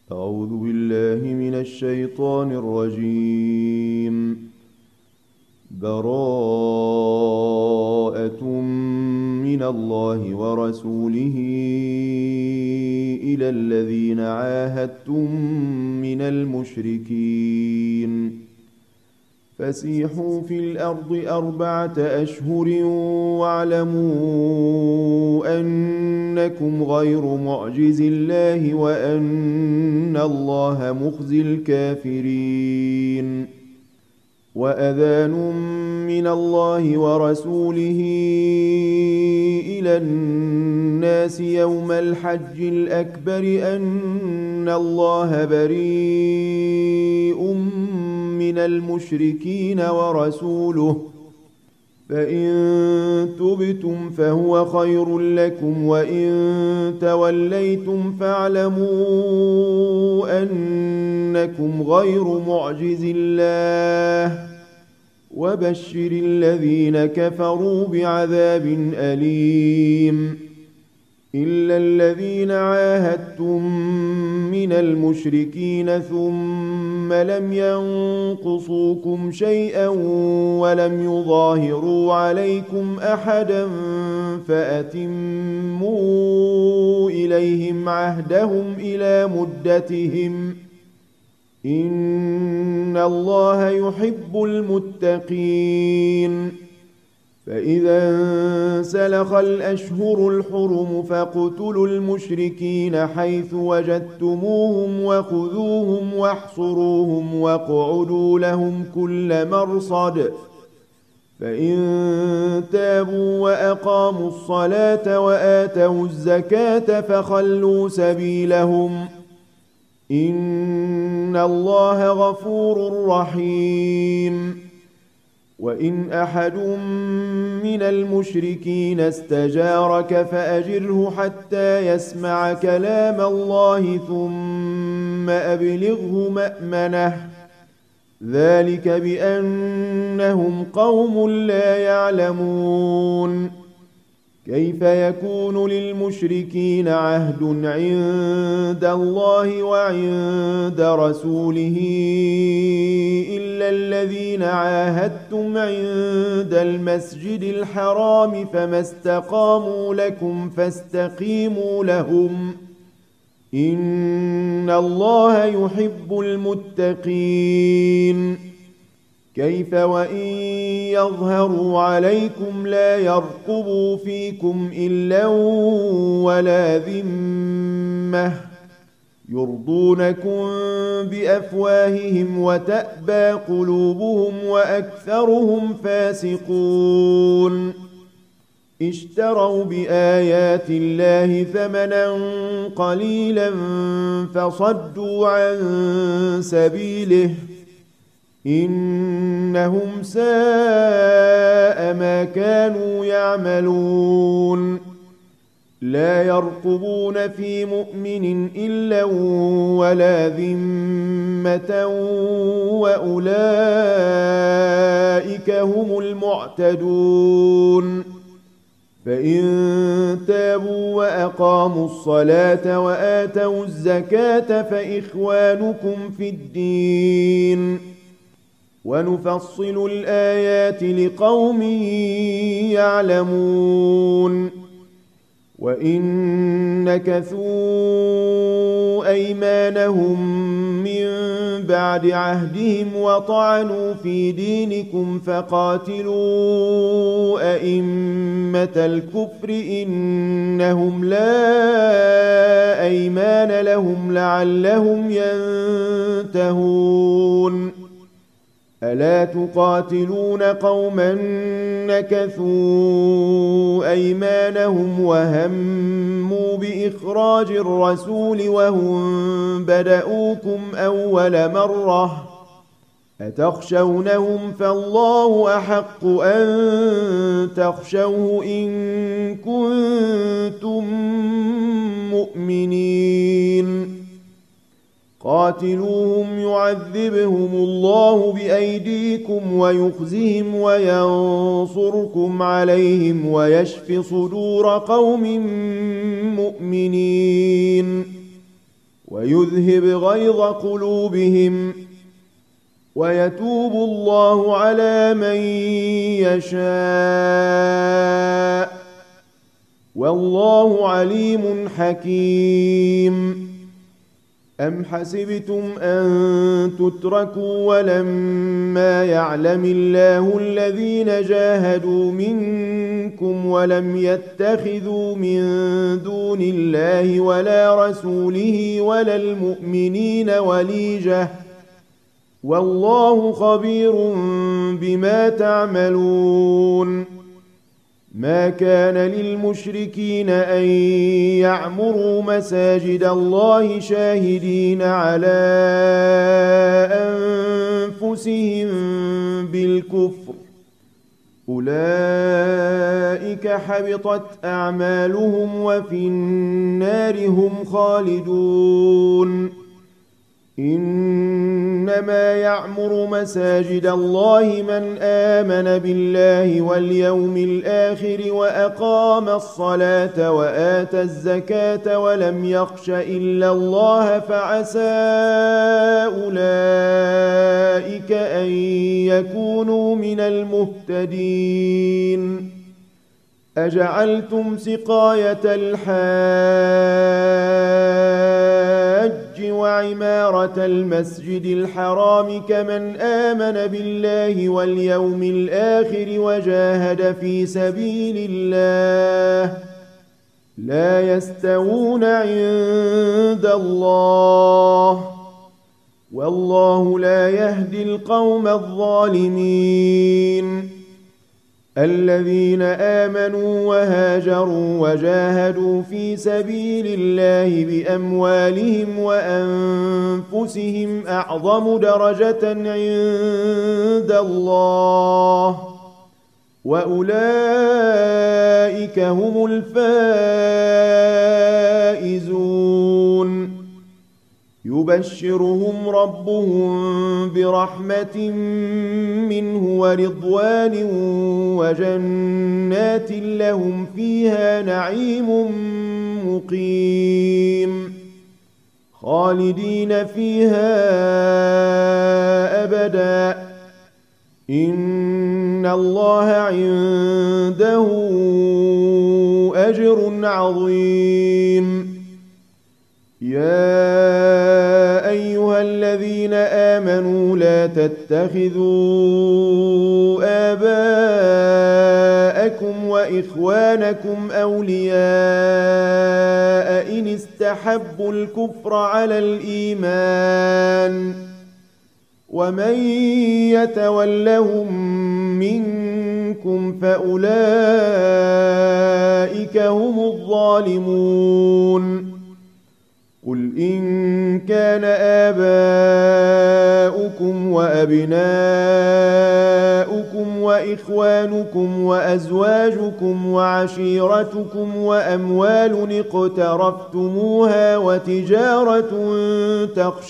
أعوذ بالله من الشيطان الرجيم. براءة من الله ورسوله إلى الذين عاهدتم من المشركين فسيحوا في الأرض 4 أشهر واعلموا أنكم غير معجز الله وأن الله مخزي الكافرين. وأذان من الله ورسوله إلى الناس يوم الحج الأكبر أن الله بريء من المشركين ورسوله فإن تبتم فهو خير لكم وإن توليتم فاعلموا أنكم غير معجز الله وبشر الذين كفروا بعذاب أليم. إلا الذين عاهدتم من المشركين ثم لم ينقصوكم شيئا ولم يظاهروا عليكم أحدا فأتموا إليهم عهدهم إلى مدتهم إن الله يحب المتقين. فإذا انسلخ الأشهر الحرم فاقتلوا المشركين حيث وجدتموهم وخذوهم واحصروهم واقعدوا لهم كل مرصد فإن تابوا وأقاموا الصلاة وآتوا الزكاة فخلوا سبيلهم إن الله غفور رحيم. وإن أحد من المشركين استجارك فأجره حتى يسمع كلام الله ثم أبلغه مأمنه ذلك بأنهم قوم لا يعلمون. كيف يكون للمشركين عهد عند الله وعند رسوله إلا الذين عاهدتم عند المسجد الحرام فما استقاموا لكم فاستقيموا لهم إن الله يحب المتقين. كيف وإن يظهروا عليكم لا يرقبوا فيكم إلا ولا ذمة يرضونكم بأفواههم وتأبى قلوبهم وأكثرهم فاسقون. اشتروا بآيات الله ثمنا قليلا فصدوا عن سبيله إنهم ساء ما كانوا يعملون. لا يرقبون في مؤمن إلا ولا ذمة وأولئك هم المعتدون. فإن تابوا وأقاموا الصلاة وآتوا الزكاة فإخوانكم في الدين ونفصل الآيات لقوم يعلمون. وإن نكثوا أيمانهم من بعد عهدهم وطعنوا في دينكم فقاتلوا أئمة الكفر إنهم لا أيمان لهم لعلهم ينتهون. ألا تقاتلون قوما نكثوا أيمانهم وهموا بإخراج الرسول وهم بدؤوكم أول مرة أتخشونهم فالله أحق أن تخشوه إن كنتم مؤمنين. قاتلوهم يعذبهم الله بأيديكم ويخزهم وينصركم عليهم ويشف صدور قوم مؤمنين. ويذهب غيظ قلوبهم ويتوب الله على من يشاء والله عليم حكيم. أم حسبتم أن تتركوا ولما يعلم الله الذين جاهدوا منكم ولم يتخذوا من دون الله ولا رسوله ولا المؤمنين وليجة والله خبير بما تعملون. ما كان للمشركين أن يعمروا مساجد الله شاهدين على أنفسهم بالكفر أولئك حبطت أعمالهم وفي النار هم خالدون. إنما يعمر مساجد الله من آمن بالله واليوم الآخر وأقام الصلاة وآتى الزكاة ولم يخش إلا الله فعسى أولئك أن يكونوا من المهتدين. أجعلتم سقاية الحاج وعمارة المسجد الحرام كمن آمن بالله واليوم الآخر وجاهد في سبيل الله لا يستوون عند الله والله لا يهدي القوم الظالمين. الذين آمنوا وهاجروا وجاهدوا في سبيل الله بأموالهم وأنفسهم أعظم درجة عند الله وأولئك هم الفائزون. يبشرهم ربهم برحمة منه ورضوان وجنات لهم فيها نعيم مقيم خالدين فيها أبدا إن الله عنده أجر عظيم. يا أيها الذين آمنوا لا تتخذوا آباءكم وإخوانكم أولياء إن استحبوا الكفر على الإيمان ومن يتولهم منكم فأولئك هم الظالمون. قل إن كان آباؤكم وأبناؤكم وإخوانكم وأزواجكم وعشيرتكم وأموال اقترفتموها وتجارة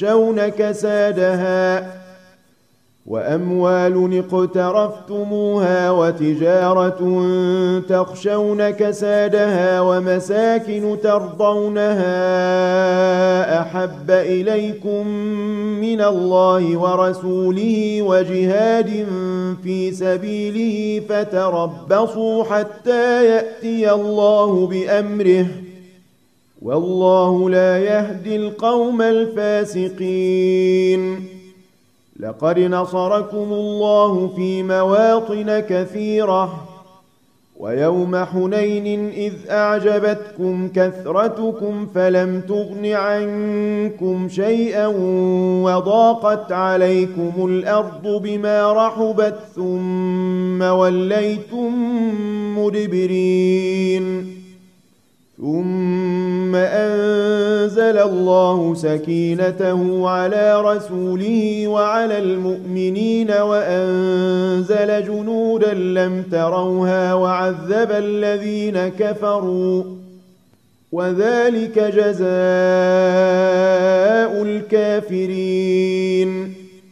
تخشون كسادها ومساكن ترضونها أحب إليكم من الله ورسوله وجهاد في سبيله فتربصوا حتى يأتي الله بأمره والله لا يهدي القوم الفاسقين. لقد نصركم الله في مواطن كثيرة ويوم حنين إذ أعجبتكم كثرتكم فلم تغن عنكم شيئا وضاقت عليكم الأرض بما رحبت ثم وليتم مدبرين. ثم أنزل الله سكينته على رسوله وعلى المؤمنين وأنزل جنودا لم تروها وعذب الذين كفروا وذلك جزاء الكافرين.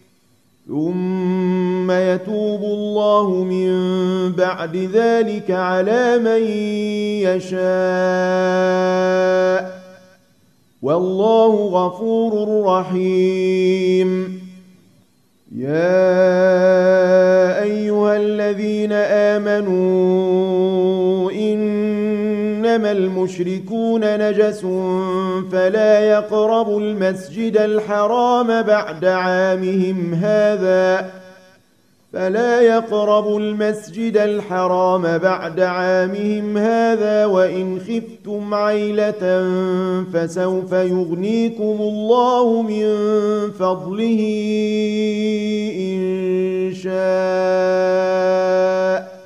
ثم يتوب الله من بعد ذلك على من يشاء والله غفور رحيم. يا أيها الذين آمنوا إنما المشركون نجس فلا يقربوا المسجد الحرام بعد عامهم هذا وإن خفتم عيلة فسوف يغنيكم الله من فضله إن شاء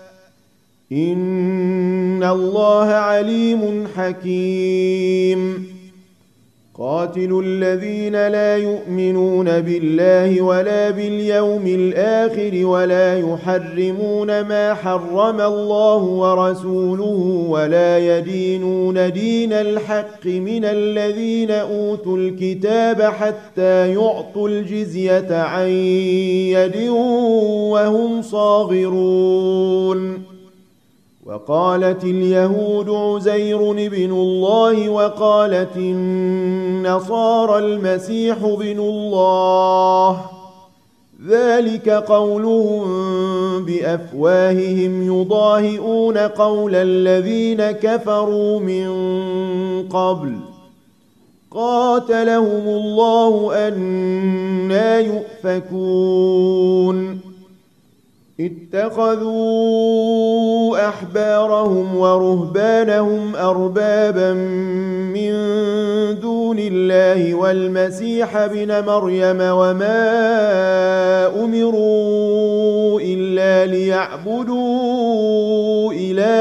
إن الله عليم حكيم. قاتلوا الذين لا يؤمنون بالله ولا باليوم الآخر ولا يحرمون ما حرم الله ورسوله ولا يدينون دين الحق من الذين أوتوا الكتاب حتى يعطوا الجزية عن يد وهم صاغرون. وقالت اليهود عزير ابن الله وقالت النصارى المسيح ابن الله، ذلك قولهم بأفواههم يضاهئون قول الذين كفروا من قبل قاتلهم الله أنى يؤفكون. اتخذوا أحبارهم ورهبانهم أربابا من دون الله والمسيح ابن مريم وما أمروا إلا ليعبدوا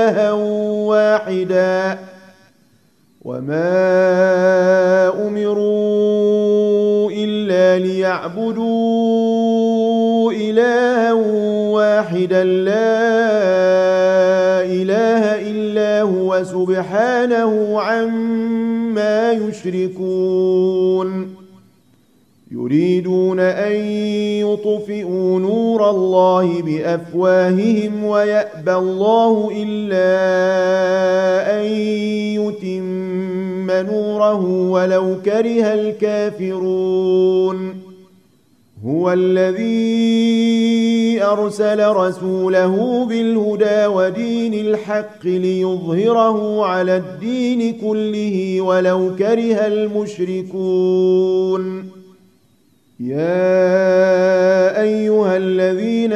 إلها واحدا لا إله إلا هو سبحانه عما يشركون. يريدون أن يطفئوا نور الله بأفواههم ويأبى الله إلا أن يتم نوره ولو كره الكافرون. هو الذي أرسل رسوله بالهدى ودين الحق ليظهره على الدين كله ولو كره المشركون. يا أيها الذين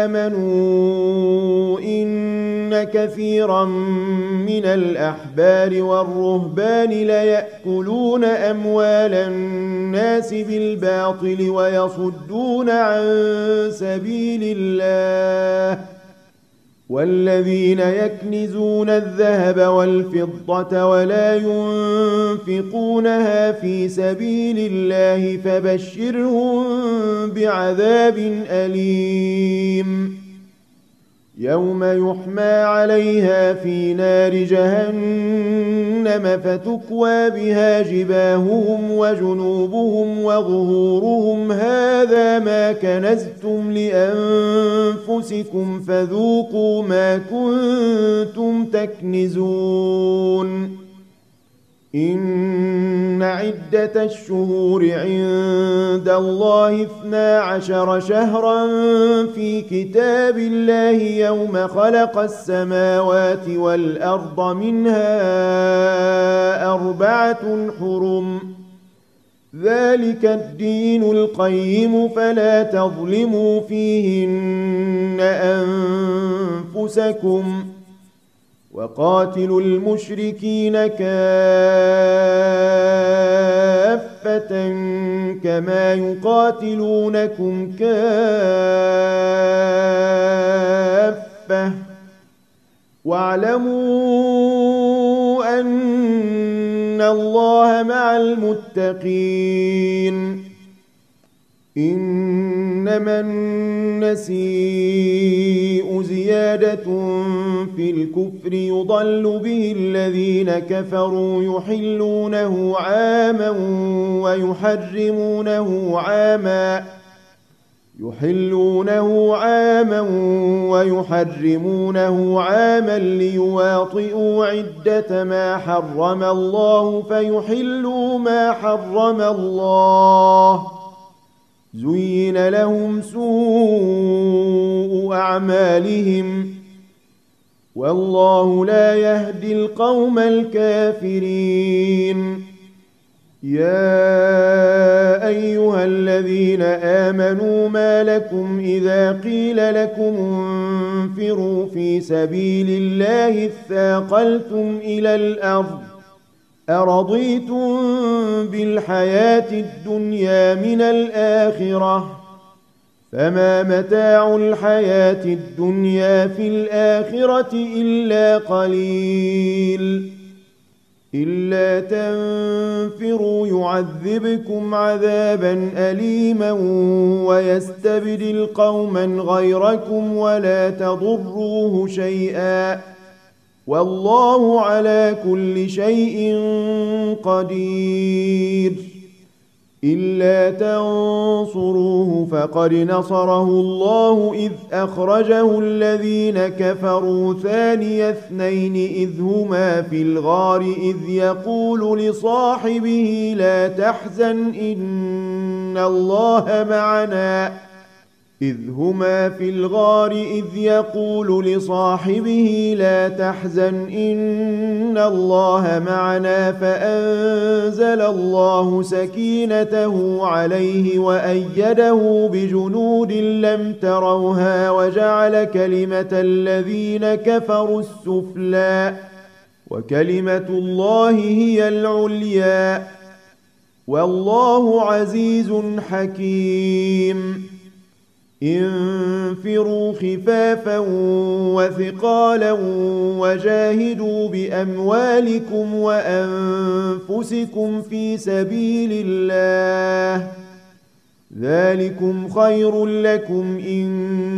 آمنوا إن كثيرا من الأحبار والرهبان ليأكلون أموال الناس بالباطل ويصدون عن سبيل الله، والذين يكنزون الذهب والفضة ولا ينفقونها في سبيل الله فبشرهم بعذاب أليم. يوم يحمى عليها في نار جهنم فتكوى بها جباههم وجنوبهم وظهورهم هذا ما كنزتم لأنفسكم فذوقوا ما كنتم تكنزون. إن عدة الشهور عند الله 12 شهرا في كتاب الله يوم خلق السماوات والأرض منها 4 حرم، ذلك الدين القيم فلا تظلموا فيهن أنفسكم وقاتلوا المشركين كافة كما يقاتلونكم كافة واعلموا أن الله مع المتقين. إنما النسيء زيادة في الكفر يضل به الذين كفروا يحلونه عاما ويحرمونه عاما يحلونه عاما ويحرمونه عاما ليواطئوا عدة ما حرم الله فيحلوا ما حرم الله. زين لهم سوء أعمالهم والله لا يهدي القوم الكافرين. يا أيها الذين آمنوا ما لكم إذا قيل لكم انفروا في سبيل الله اثاقلتم إلى الأرض أرضيتم بالحياة الدنيا من الآخرة فما متاع الحياة الدنيا في الآخرة إلا قليل. إلا تنفروا يعذبكم عذابا أليما ويستبدل قوما غيركم ولا تضروه شيئا والله على كل شيء قدير. إلا تنصروه فقد نصره الله إذ أخرجه الذين كفروا ثاني اثنين إذ هما في الغار إذ يقول لصاحبه لا تحزن إن الله معنا فأنزل الله سكينته عليه وأيده بجنود لم تروها وجعل كلمة الذين كفروا السفلى وكلمة الله هي العليا والله عزيز حكيم. انفروا خفافا وثقالا وجاهدوا بأموالكم وأنفسكم في سبيل الله ذلكم خير لكم إن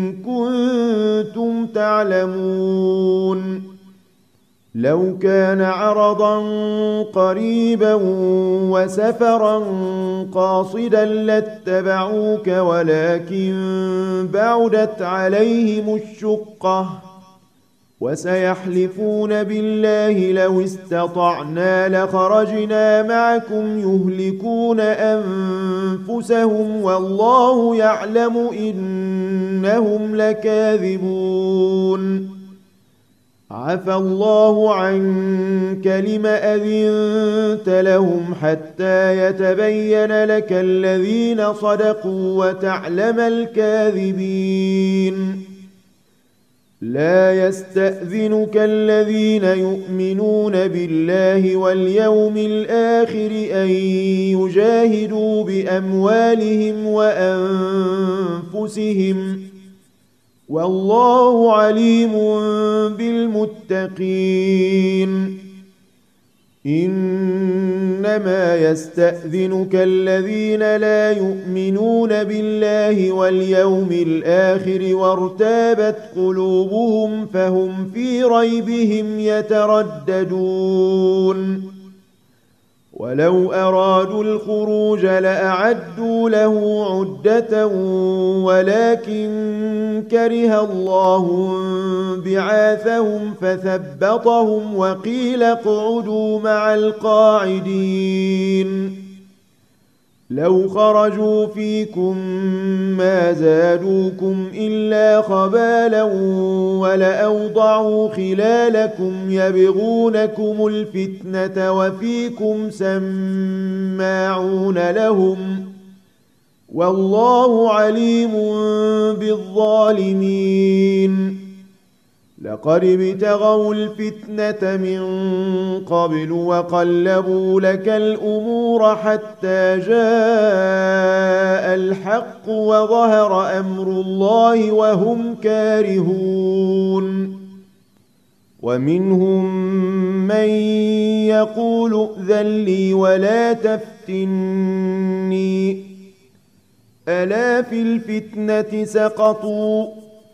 كنتم تعلمون. لو كان عرضا قريبا وسفرا قاصدا لاتبعوك ولكن بعدت عليهم الشقة وسيحلفون بالله لو استطعنا لخرجنا معكم يهلكون أنفسهم والله يعلم إنهم لكاذبون. عفى الله عنك لم أذنت لهم حتى يتبين لك الذين صدقوا وتعلم الكاذبين. لا يستأذنك الذين يؤمنون بالله واليوم الآخر أن يجاهدوا بأموالهم وأنفسهم والله عليم بالمتقين. إنما يستأذنك الذين لا يؤمنون بالله واليوم الآخر وارتابت قلوبهم فهم في ريبهم يترددون. ولو أرادوا الخروج لأعدوا له عدة ولكن كره الله بعاثهم فثبطهم وقيل اقعدوا مع القاعدين. لو خرجوا فيكم ما زادوكم إلا خبالا ولأوضعوا خلالكم يبغونكم الفتنة وفيكم سماعون لهم والله عليم بالظالمين. لقد ابتغوا الفتنة من قبل وقلبوا لك الأمور حتى جاء الحق وظهر أمر الله وهم كارهون. ومنهم من يقول ائذن لي ولا تفتني ألا في الفتنة سقطوا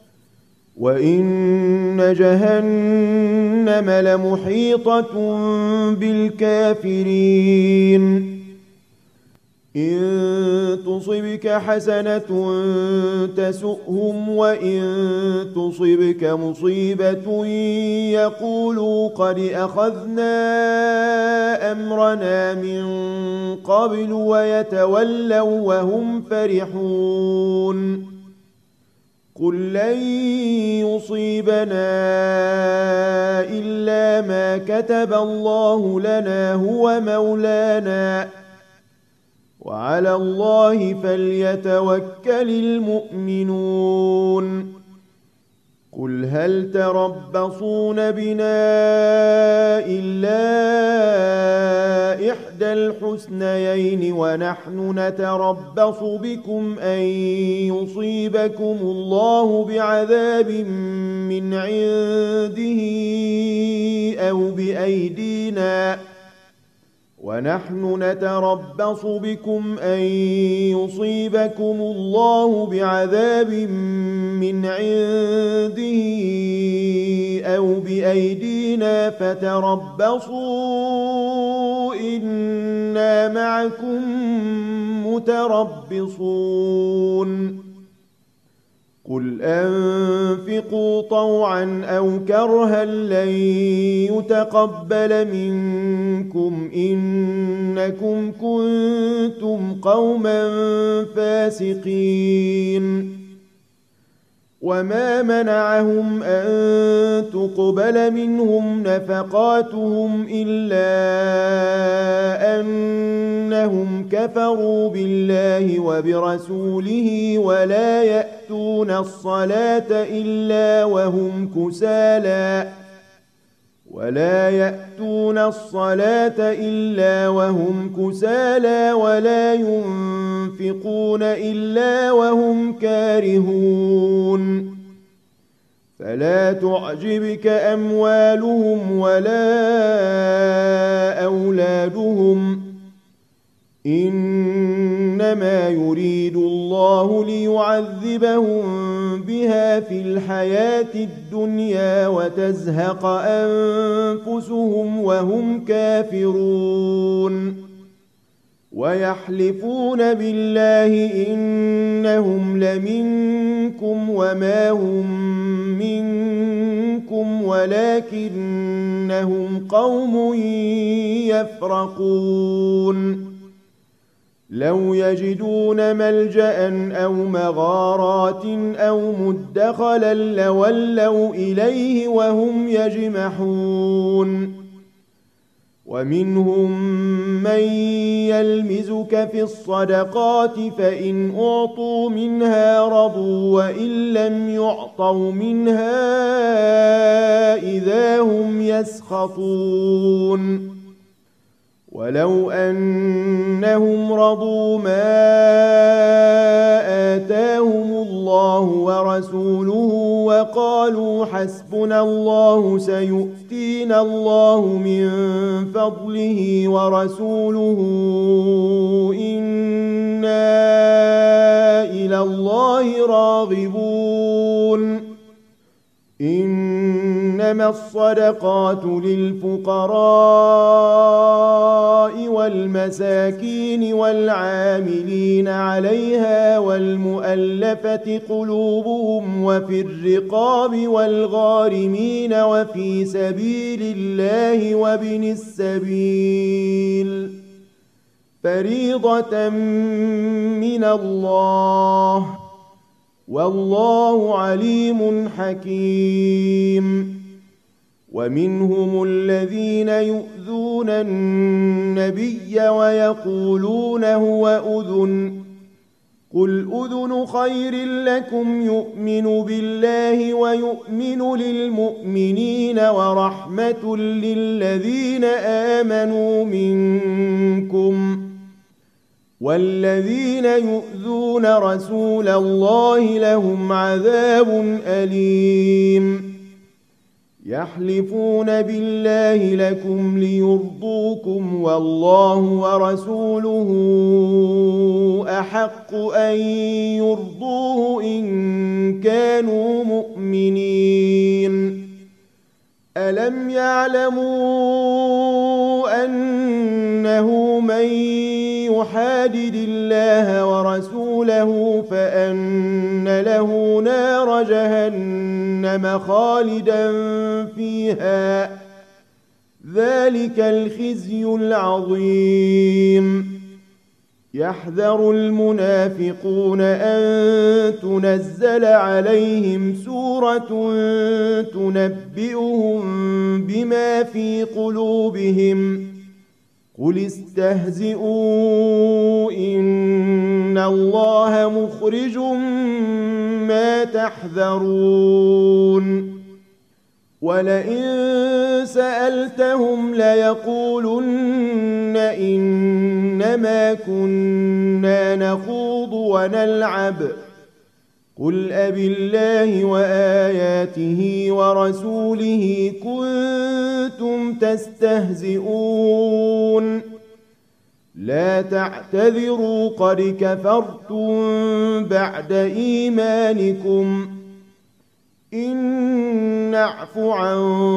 وإن جهنم لمحيطة بالكافرين. إن تصبك حسنة تسؤهم وإن تصبك مصيبة يقولوا قد أخذنا أمرنا من قبل ويتولوا وهم فرحون قل لن يصيبنا إلا ما كتب الله لنا هو مولانا وعلى الله فليتوكل المؤمنون قل هل تربصون بنا إلا إحدى الحسنيين ونحن نتربص بكم أن يصيبكم الله بعذاب من عنده أو بأيدينا ونحن نتربص بكم أن يصيبكم الله بعذاب من عنده أو بأيدينا فتربصوا إنا معكم متربصون قل أنفقوا طوعا أو كرها لن يتقبل منكم إنكم كنتم قوما فاسقين وما منعهم أن تقبل منهم نفقاتهم إلا أنهم كفروا بالله وبرسوله ولا يأتون الصلاة إلا وهم كسالى ولا ينفقون إلا وهم كارهون فلا تعجبك أموالهم ولا أولادهم إنما يريد الله ليعذبهم بها في الحياة الدنيا وتزهق أنفسهم وهم كافرون ويحلفون بالله إنهم لمنكم وما هم منكم ولكنهم قوم يفرقون لو يجدون ملجأ أو مغارات أو مدخلا لولوا إليه وهم يجمحون ومنهم من يلمزك في الصدقات فإن أعطوا منها رضوا وإن لم يعطوا منها إذا هم يسخطون ولو أنهم رضوا ما آتاهم الله ورسوله وقالوا حسبنا الله سيؤتينا الله من فضله ورسوله إنا إلى الله راغبون إنما الصدقات للفقراء والمساكين والعاملين عليها والمؤلفة قلوبهم وفي الرقاب والغارمين وفي سبيل الله وابن السبيل فريضة من الله والله عليم حكيم ومنهم الذين يؤذون النبي ويقولون هو أذن قل أذن خير لكم يؤمن بالله ويؤمن للمؤمنين ورحمة للذين آمنوا منكم والذين يؤذون رسول الله لهم عذاب أليم يحلفون بالله لكم ليرضوكم والله ورسوله أحق أن يرضوه إن كانوا مؤمنين ألم يعلموا أنه من يحادد الله ورسوله فأن له نار جهنم خالدا فيها ذلك الخزي العظيم. يحذر المنافقون أن تنزل عليهم سورة تنبئهم بما في قلوبهم قل استهزئوا إن الله مخرج ما تحذرون. ولئن سألتهم ليقولن إنما كنا نخوض ونلعب قل أبالله وآياته ورسوله كنتم تستهزئون لا تعتذروا قد كفرتم بعد إيمانكم إن نعف عن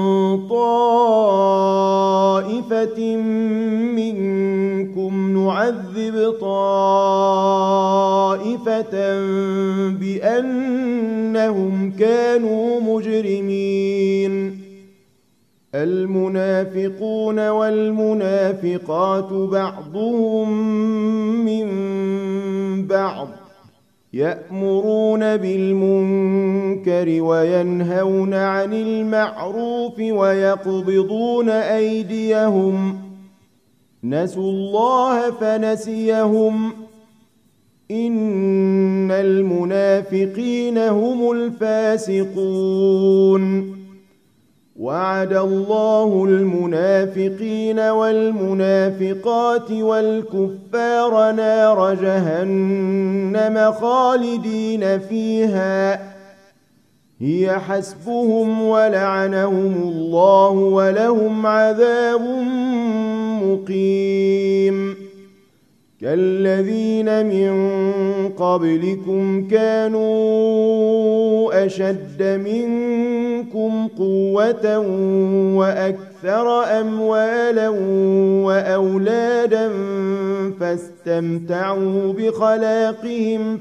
طائفة منكم نعذب طائفة بأنهم كانوا مجرمين. المنافقون والمنافقات بعضهم من بعض يأمرون بالمنكر وينهون عن المعروف ويقبضون أيديهم نسوا الله فنسيهم إن المنافقين هم الفاسقون. وعد الله المنافقين والمنافقات والكفار نار جهنم خالدين فيها هي حسبهم ولعنهم الله ولهم عذاب مقيم. كالذين من قبلكم كانوا أشد منكم قوة وأكثر أموالا وأولادا فاستمتعوا بخلاقهم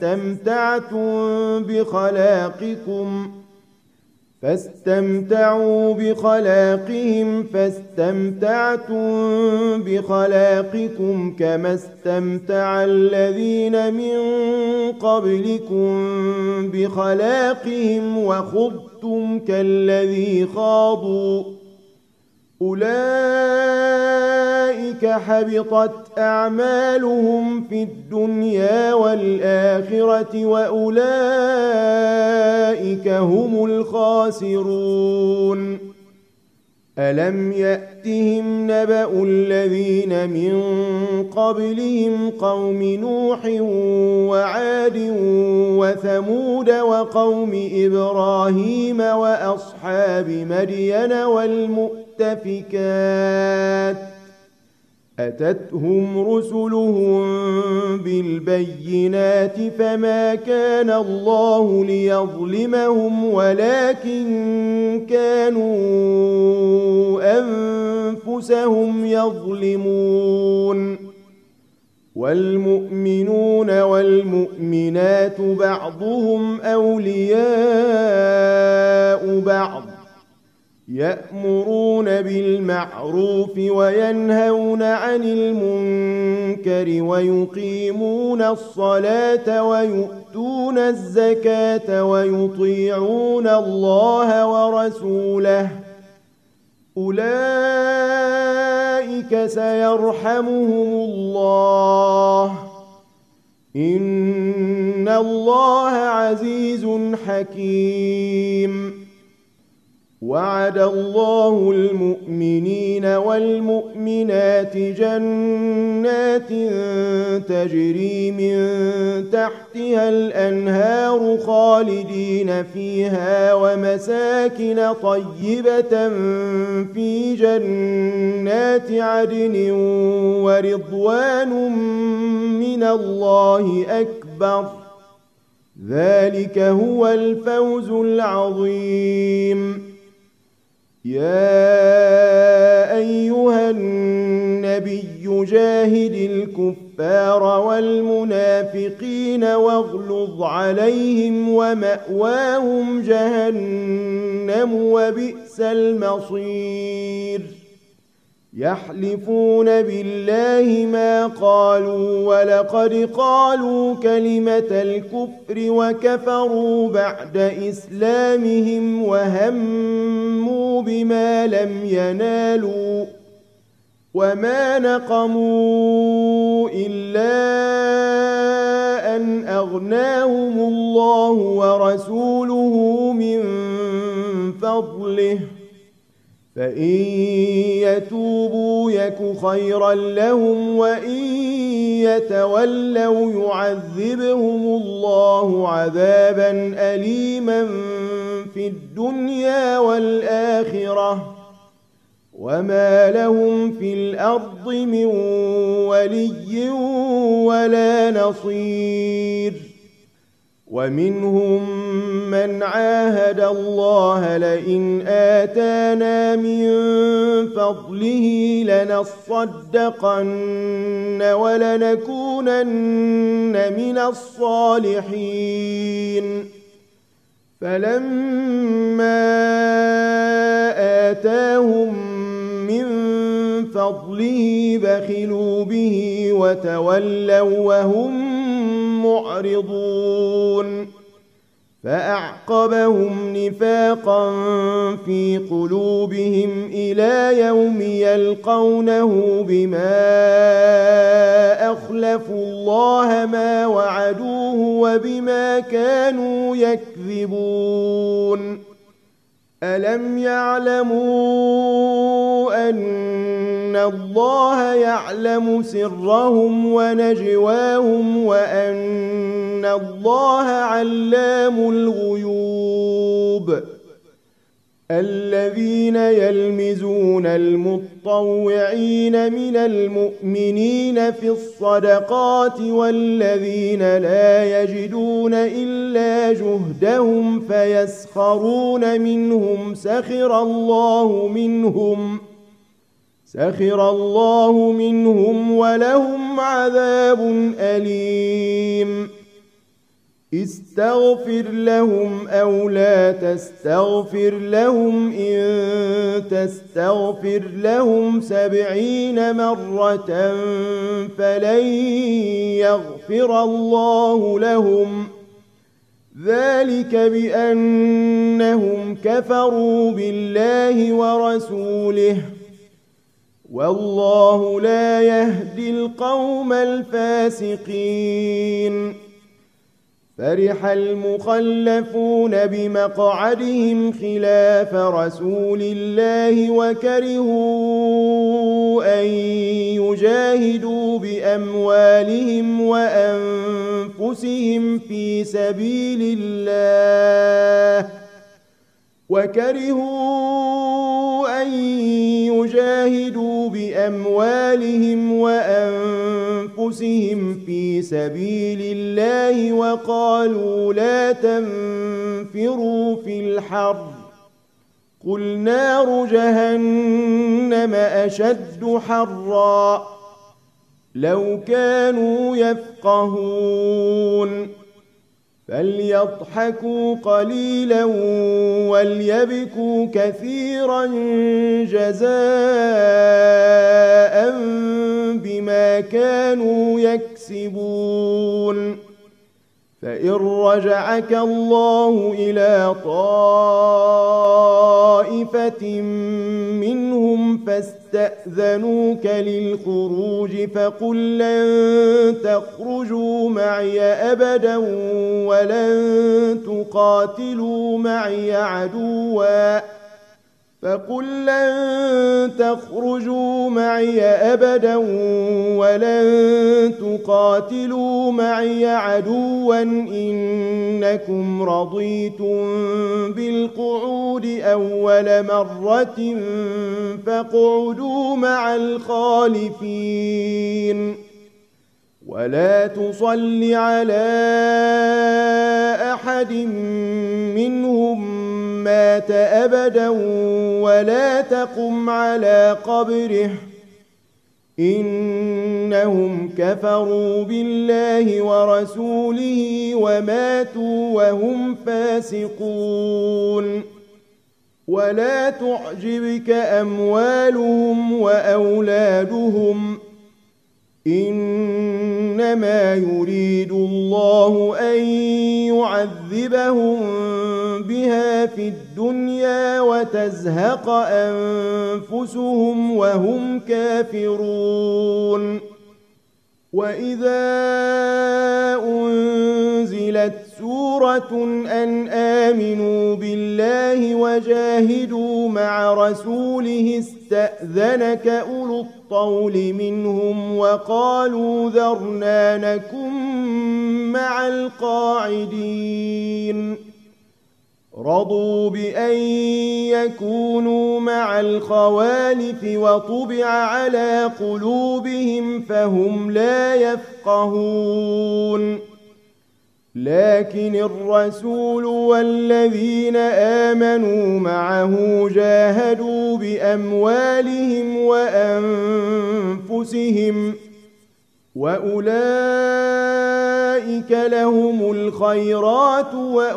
فاستمتعتم بخلاقكم كما استمتع الذين من قبلكم بخلاقهم وخضتم كالذي خاضوا أولئك حبطت أعمالهم في الدنيا والآخرة وأولئك هم الخاسرون. ألم يأتهم نبأ الذين من قبلهم قوم نوح وعاد وثمود وقوم إبراهيم وأصحاب مدين والمؤتفكات أتتهم رسلهم بالبينات فما كان الله ليظلمهم ولكن كانوا أنفسهم يظلمون. والمؤمنون والمؤمنات بعضهم أولياء بعض يأمرون بالمعروف وينهون عن المنكر ويقيمون الصلاة ويؤتون الزكاة ويطيعون الله ورسوله أولئك سيرحمهم الله إن الله عزيز حكيم. وعد الله المؤمنين والمؤمنات جنات تجري من تحتها الأنهار خالدين فيها ومساكن طيبة في جنات عدن ورضوان من الله أكبر ذلك هو الفوز العظيم. يا أيها النبي جاهد الكفار والمنافقين واغلظ عليهم ومأواهم جهنم وبئس المصير يحلفون بالله ما قالوا ولقد قالوا كلمة الكفر وكفروا بعد إسلامهم وهموا بما لم ينالوا وما نقموا إلا أن أغناهم الله ورسوله من فضله فإن يتوبوا يك خيرا لهم وإن يتولوا يعذبهم الله عذابا أليما في الدنيا والآخرة وما لهم في الأرض من ولي ولا نصير ومنهم من عاهد الله لئن آتانا من فضله لنصدقن ولنكونن من الصالحين فلما آتاهم من فضله بخلوا به وتولوا وهم معرضون فأعقبهم نفاقا في قلوبهم إلى يوم يلقونه بما أخلفوا الله ما وعدوه وبما كانوا يكذبون ألم يعلموا أن الله يعلم سرهم ونجواهم وأن الله علام الغيوب الذين يلمزون المطوعين من المؤمنين في الصدقات والذين لا يجدون إلا جهدهم فيسخرون منهم سخر الله منهم ولهم عذاب أليم استغفر لهم أو لا تستغفر لهم إن تستغفر لهم 70 مرة فلن يغفر الله لهم ذلك بأنهم كفروا بالله ورسوله والله لا يهدي القوم الفاسقين فرح المخلفون بمقعدهم خلاف رسول الله وكرهوا أن يجاهدوا بأموالهم وأنفسهم في سبيل الله وقالوا لا تنفروا في الحر قل نار جهنم أشد حرا لو كانوا يفقهون فليضحكوا قليلا وليبكوا كثيرا جزاء بما كانوا يكسبون فإن رجعك الله إلى طائفة منهم فاستأذنوك للخروج فقل لن تخرجوا معي أبدا ولن تقاتلوا معي عدوا إنكم رضيتم بالقعود أول مرة فاقعدوا مع الخالفين ولا تصل على أحد منهم مات أبدا ولا تقم على قبره إنهم كفروا بالله ورسوله وماتوا وهم فاسقون. ولا تعجبك أموالهم وأولادهم، إنما يريد الله أن يعذبهم بها في الدنيا وتزهق أنفسهم وهم كافرون. وإذا أنزلت سورة أن آمنوا بالله وجاهدوا مع رسوله استأذنك أولو الطول منهم وقالوا ذرنا نكن مع القاعدين. رضوا بأن يكونوا مع الخوالف وطبع على قلوبهم فهم لا يفقهون. لكن الرسول والذين آمنوا معه جاهدوا بأموالهم وأنفسهم، وأولئك لهم الخيرات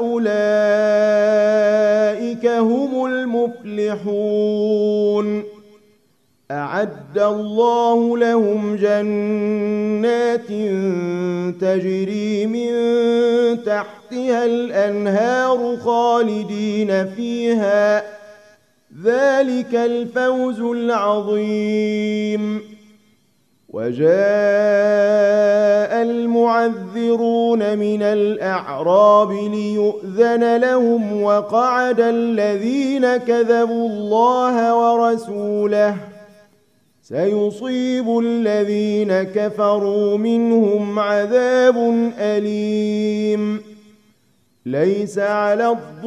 وأولئك هم المفلحون. أعد الله لهم جنات تجري من تحتها الأنهار خالدين فيها، ذلك الفوز العظيم. وجاء المعذرون من الأعراب ليؤذن لهم وقعد الذين كذبوا الله ورسوله، سيصيب الذين كفروا منهم عذاب أليم. ليس على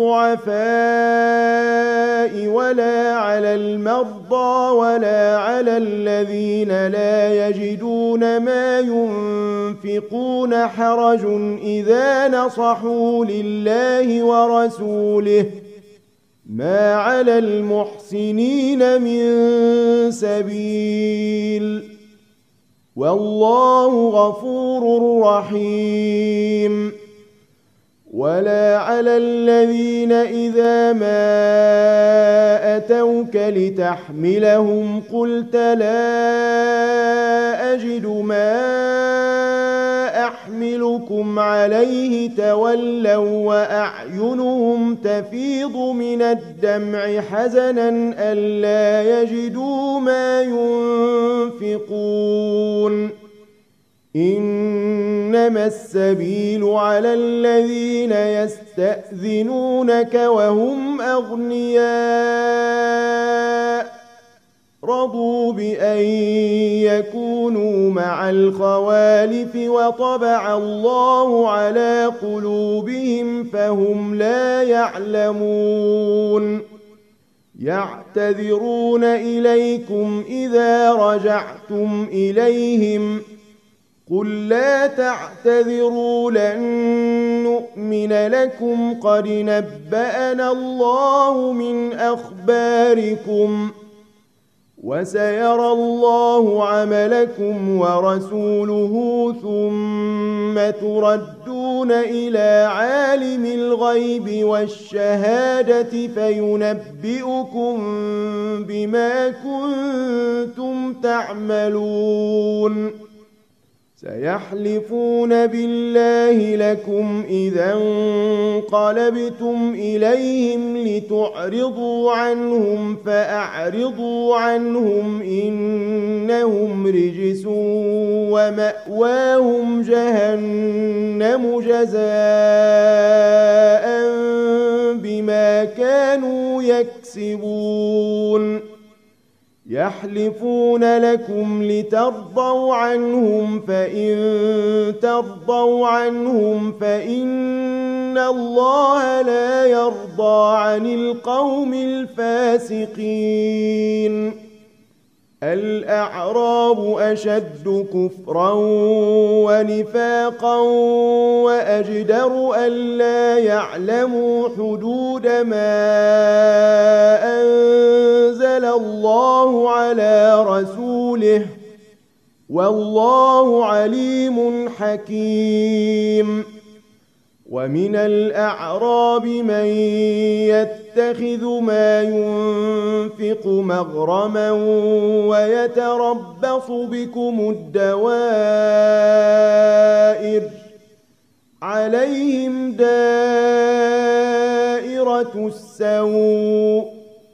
الضعفاء ولا على المرضى ولا على الذين لا يجدون ما ينفقون حرج إذا نصحوا لله ورسوله، ما على المحسنين من سبيل، والله غفور رحيم. ولا على الذين إذا ما أتوك لتحملهم قلت لا أجد ما أحملكم عليه تولوا وأعينهم تفيض من الدمع حزنا ألا يجدوا ما ينفقون. إنما السبيل على الذين يستأذنونك وهم أغنياء رضوا بأن يكونوا مع الخوالف وطبع الله على قلوبهم فهم لا يعلمون. يعتذرون إليكم إذا رجعتم إليهم، قل لا تعتذروا لن نؤمن لكم قد نبأنا الله من أخباركم وسيرى الله عملكم ورسوله ثم تردون إلى عالم الغيب والشهادة فينبئكم بما كنتم تعملون. سيحلفون بالله لكم إذا انقلبتم إليهم لتعرضوا عنهم فأعرضوا عنهم إنهم رجس ومأواهم جهنم جزاء بما كانوا يكسبون. يحلفون لكم لترضوا عنهم فإن ترضوا عنهم فإن الله لا يرضى عن القوم الفاسقين. الأعراب أشد كفرا ونفاقا وأجدر ألا يعلموا حدود ما أنزل الله على رسوله والله عليم حكيم. ومن الأعراب من يتخذ ما ينفق مغرما ويتربص بكم الدوائر عليهم دائرة السوء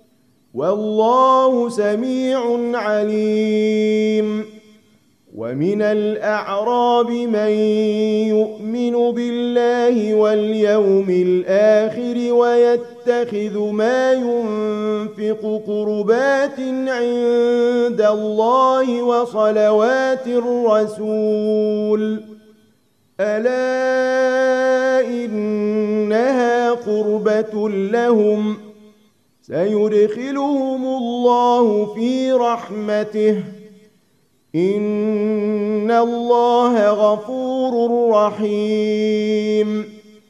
والله سميع عليم. ومن الأعراب من يؤمن بالله واليوم الآخر ويتخذ ما ينفق قربات عند الله وصلوات الرسول ألا إنها قربة لهم سيدخلهم الله في رحمته إن الله غفور رحيم.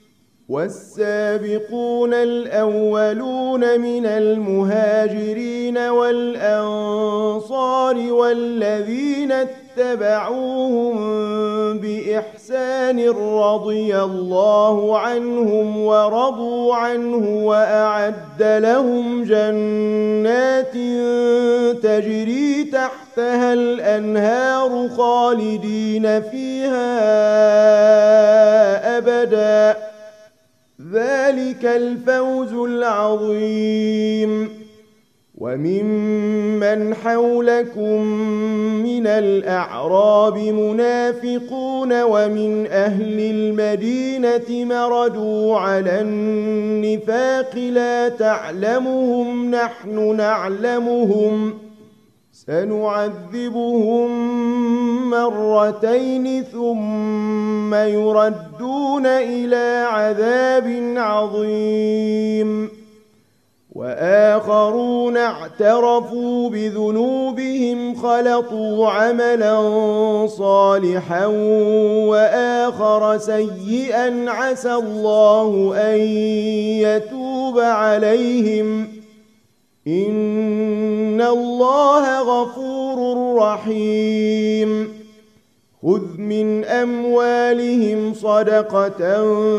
والسابقون الأولون من المهاجرين والأنصار والذين اتبعوهم بإحسان رضي الله عنهم ورضوا عنه وأعد لهم جنات تجري تحتها الأنهار خالدين فيها أبدا ذلك الفوز العظيم. وممن حولكم من الأعراب منافقون ومن أهل المدينة مردوا على النفاق لا تعلمهم نحن نعلمهم سنعذبهم مرتين ثم يردون إلى عذاب عظيم. وآخرون اعترفوا بذنوبهم خلطوا عملا صالحا وآخر سيئا عسى الله أن يتوب عليهم إن الله غفور رحيم. خذ من أموالهم صدقة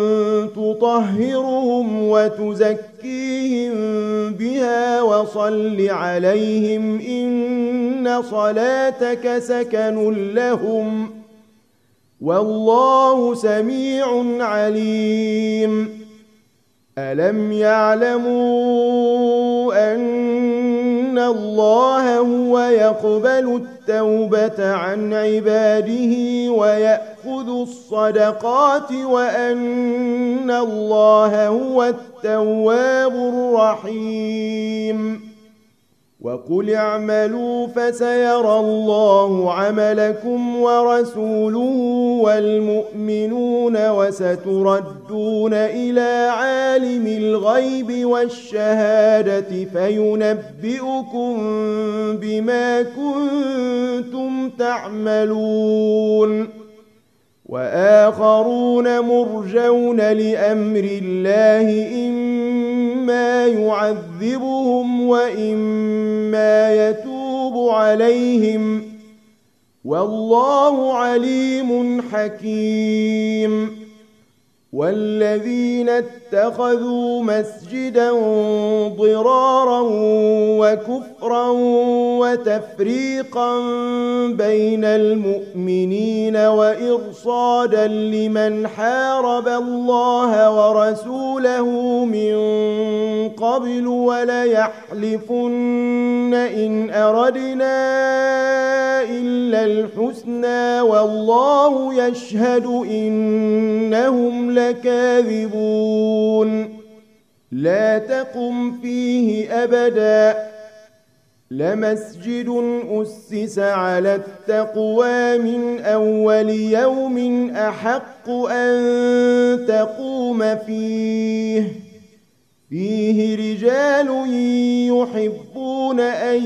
تطهرهم وتزكيهم بها وصل عليهم إن صلاتك سكن لهم والله سميع عليم. ألم يعلموا أن الله هو يقبل التوبة عن عباده ويأخذ الصدقات وأن الله هو التواب الرحيم. وقل اعملوا فسيرى الله عملكم ورسوله والمؤمنون وستردون إلى عالم الغيب والشهادة فينبئكم بما كنتم تعملون. وآخرون مرجون لأمر الله إما يعذبهم وإما يتوب عليهم والله عليم حكيم. والذين اتخذوا مسجدا ضرارا وكفرا وتفريقا بين المؤمنين وإرصادا لمن حارب الله ورسوله من قبل وليحلفن إن أردنا إلا الحسنى والله يشهد إنهم لكاذبون. لا تقم فيه أبدا لمسجد أسس على التقوى من أول يوم أحق أن تقوم فيه رجال يحبون أن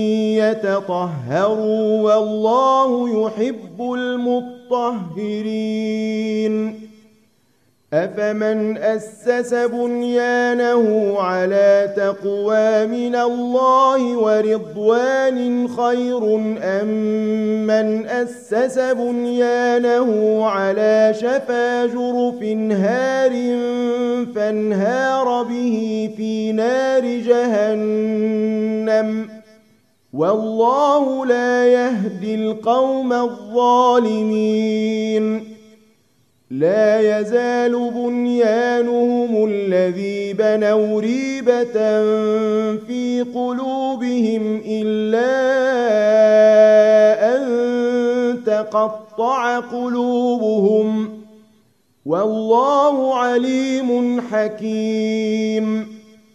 يتطهروا والله يحب المطهرين. أفمن أسس بنيانه على تقوى من الله ورضوان خير أم من أسس بنيانه على شفا جرف هار فانهار به في نار جهنم والله لا يهدي القوم الظالمين لا يزال بنيانهم الذي بنوا ريبة في قلوبهم إلا أن تقطع قلوبهم والله عليم حكيم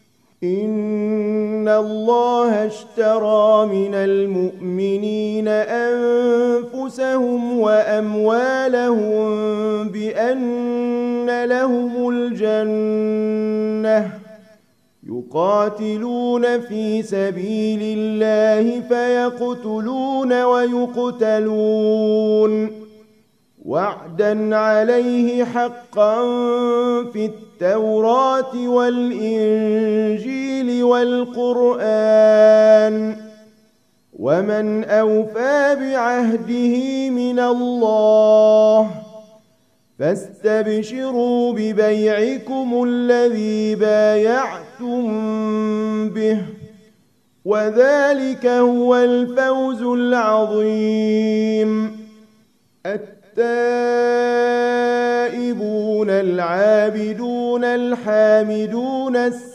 إن الله اشترى من المؤمنين أنفسهم وأموالهم بأن لهم الجنة يقاتلون في سبيل الله فيقتلون ويقتلون وعدا عليه حقا في التوراة والإنجيل والقرآن ومن أوفى بعهده من الله فاستبشروا ببيعكم الذي بايعتم به وذلك هو الفوز العظيم التائبون العابدون الحامدون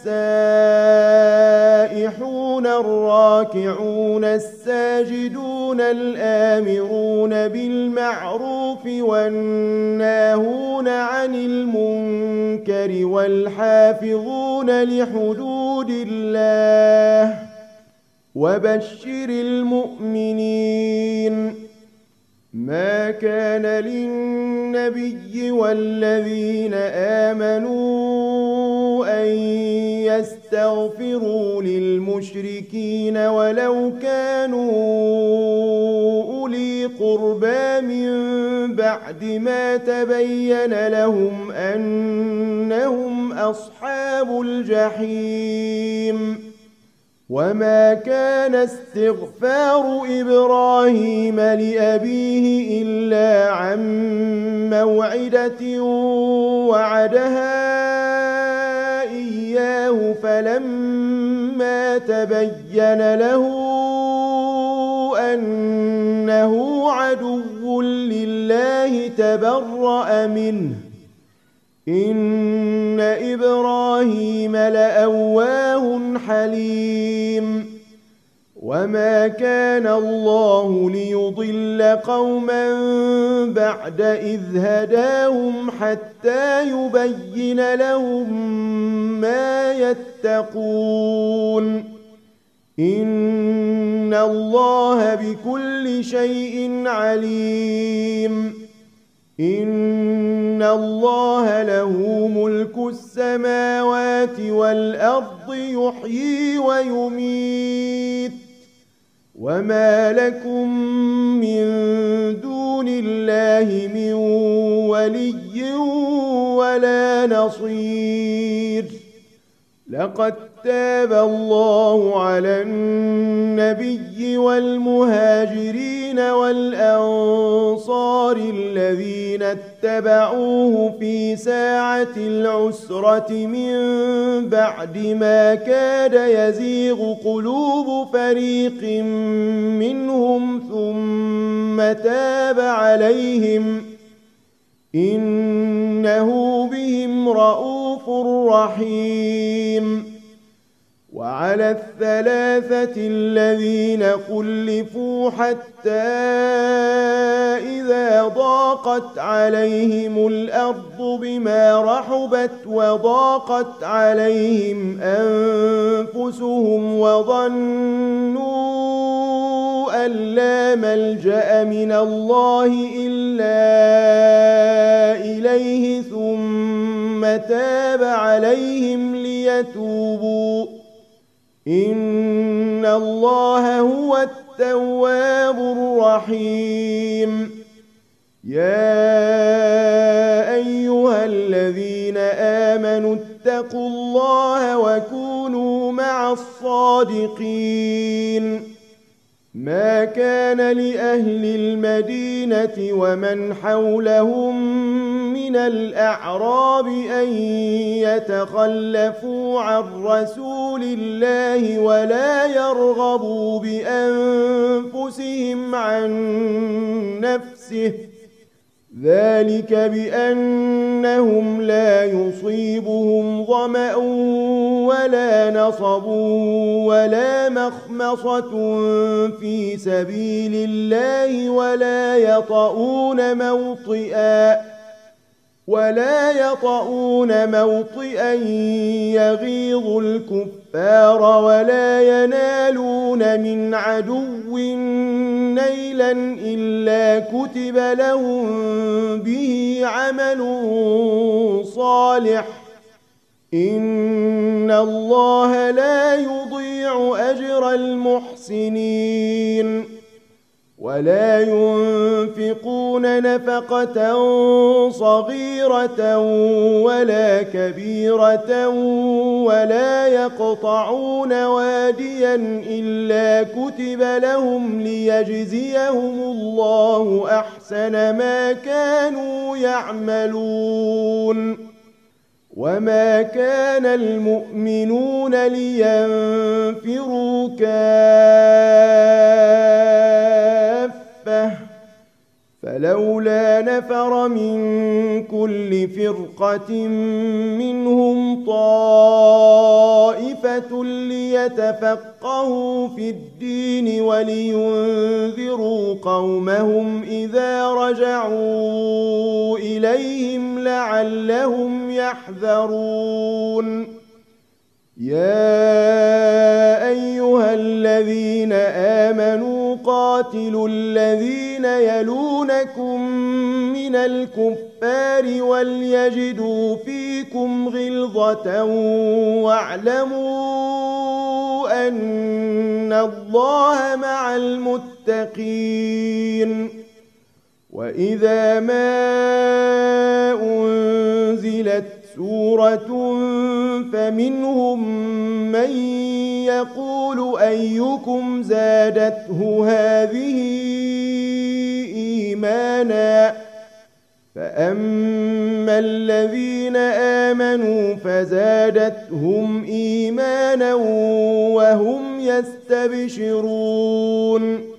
السائحون الراكعون الساجدون الآمرون بالمعروف والناهون عن المنكر والحافظون لحدود الله وبشر المؤمنين ما كان للنبي والذين آمنوا أن يستغفروا للمشركين ولو كانوا أولي قربى من بعد ما تبين لهم أنهم أصحاب الجحيم وما كان استغفار إبراهيم لأبيه إلا عن موعدة وعدها إياه فلما تبين له أنه عدو لله تبرأ منه إن إبراهيم لأواه حليم وما كان الله ليضل قوما بعد إذ هداهم حتى يبين لهم ما يتقون إن الله بكل شيء عليم إن الله له ملك السماوات والأرض يحيي ويميت وما لكم من دون الله من ولي ولا نصير لقد تاب الله على النبي والمهاجرين والأنصار الذين اتبعوه في ساعة العسرة من بعد ما كاد يزيغ قلوب فريق منهم ثم تاب عليهم إنه بهم رءوف رحيم وعلى الثلاثة الذين خلفوا حتى إذا ضاقت عليهم الأرض بما رحبت وضاقت عليهم أنفسهم وظنوا أن لا ملجأ من الله إلا إليه ثم تاب عليهم ليتوبوا إن الله هو التواب الرحيم يا أيها الذين الله وكونوا مع الصادقين. ما كان لأهل المدينة ومن حولهم من الأعراب أن يتخلفوا عن رسول الله ولا يرغبوا بأنفسهم عن نفسه، ذلك بأنهم لا يصيبهم ظمأ ولا نصب ولا مخمصة في سبيل الله ولا يطؤون موطئا يغيظ الكفار ولا ينالون من عدو نيلا إلا كتب لهم به عمل صالح، إن الله لا يضيع أجر المحسنين. ولا ينفقون نفقة صغيرة ولا كبيرة ولا يقطعون واديا إلا كتب لهم ليجزيهم الله أحسن ما كانوا يعملون. وما كان المؤمنون لينفروا كافة، فلولا نفر من كل فرقة منهم طائفة ليتفقهوا في الدين ولينذروا قومهم إذا رجعوا إليهم لعلهم يحذرون. يا أيها الذين آمنوا قاتلوا الذين يلونكم من الكفار وليجدوا فيكم غلظة واعلموا أن الله مع المتقين. وإذا ما أنزلت سورة فمنهم من يقول أيكم زادته هذه إيمانا، فأما الذين آمنوا فزادتهم إيمانا وهم يستبشرون.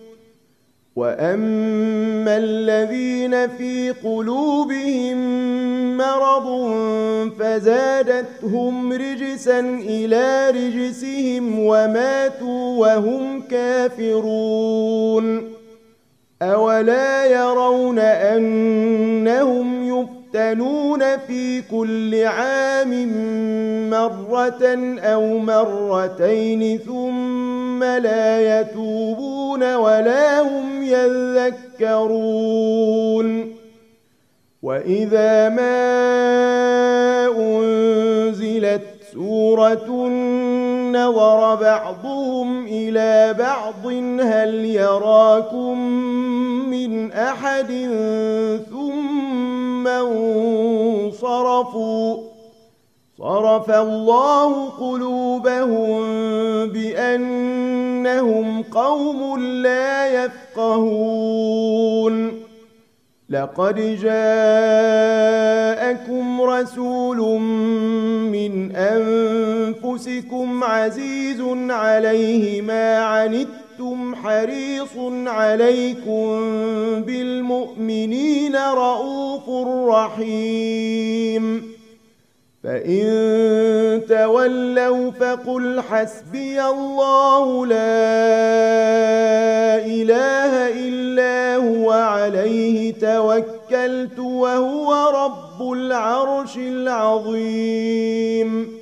وأما الذين في قلوبهم مرض فزادتهم رجسا إلى رجسهم وماتوا وهم كافرون. أولا يرون أنهم يفتنون في كل عام مرة أو مرتين ثم لا يتوبون ولا هم يذكرون. وإذا ما أنزلت سورة نظر بعضهم إلى بعض هل يراكم من أحد ثم انصرفوا، صرف الله قلوبهم بأنهم قوم لا يفقهون. لقد جاءكم رسول من أنفسكم عزيز عليه ما عنتم حريص عليكم بالمؤمنين رؤوف رحيم. فإن تولوا فقل حسبي الله لا إله إلا هو عليه توكلت وهو رب العرش العظيم.